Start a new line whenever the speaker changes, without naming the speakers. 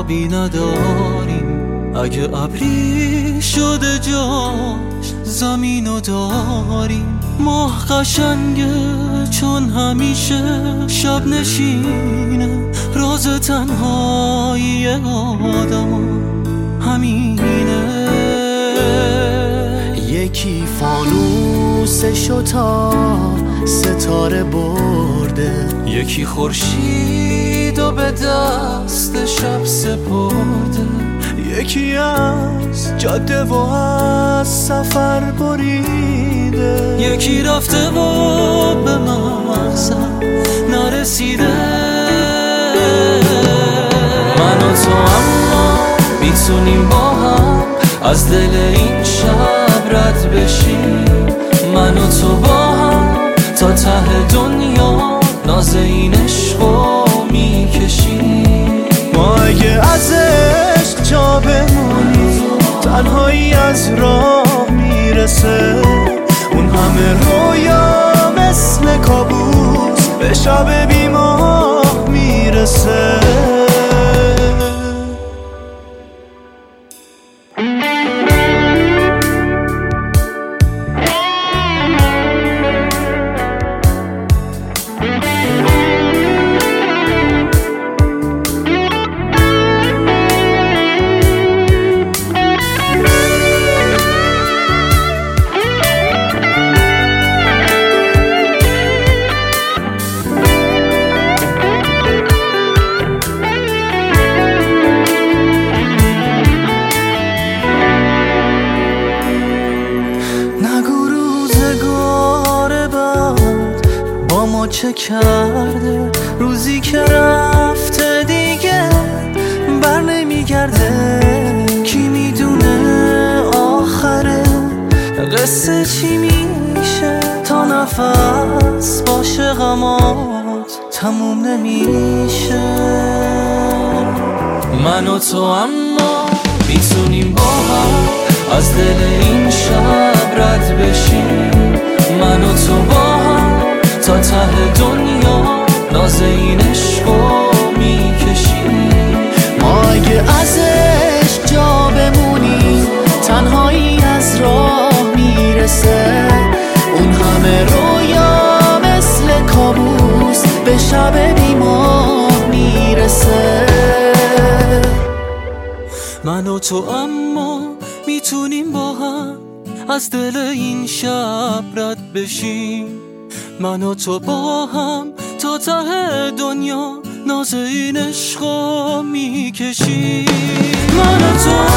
آبی نداریم. اگه ابری شده جاش زمینو داریم. ماه قشنگه چون همیشه شب نشینه. راز تنهایی آدم همینه.
یکی فانوسشو تا ستاره برده،
یکی خورشیدو به دست شب سپرده.
یکی از جاده و از سفر بریده،
یکی رفته و به مقصد نرسیده. من و تو اما میتونیم با هم از دل این شب رد بشیم. من و تو با هم تا ته دنیا ناز این عشقو میکشیم.
ما اگه از عشق جا بمونیم تنهایی از راه میرسه. اون همه رویا مثل کابوس به شب بی ماه میرسه.
ما چه کرده روزی که رفته دیگه بر نمیگرده. کی میدونه آخره قصه چی میشه؟ تا نفس باشه غمات تموم نمیشه. من و تو اما میتونیم با هم از دل این شب رد بشیم. من و تو با هم تا ته دنیا ناز این عشقو میکشیم.
ما اگه از عشق جا بمونیم تنهایی از راه میرسه. اون همه رویا مثل کابوس به شب بی ماه میرسه.
من و تو اما میتونیم با هم از دل این شب رد بشیم. من و تو با هم تا ته دنیا ناز این عشقو میکشیم. من و تو